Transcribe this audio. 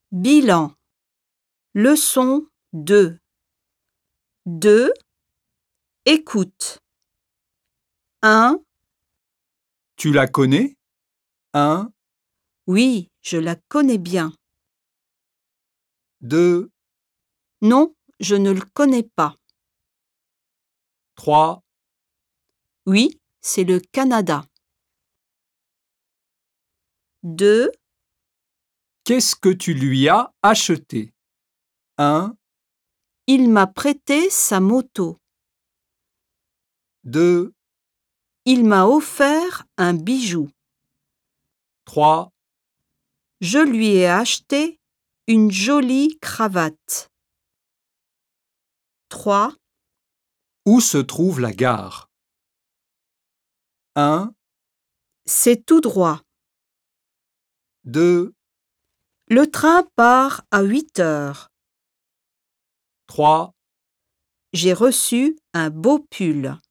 Bilan. Leçon 2. 2. Écoute. 1. Tu la connais? 1, Oui, je la connais bien. 2, Non, je ne le connais pas. 3, Oui, c'est le Canada. 2. qu'est-ce que tu lui as acheté? 1, Il m'a prêté sa moto. 2, Il m'a offert un bijou. 3, Je lui ai acheté une jolie cravate. 3. où se trouve la gare? 1, C'est tout droit. 2, Le train part à 8 heures. 3. J'ai reçu un beau pull.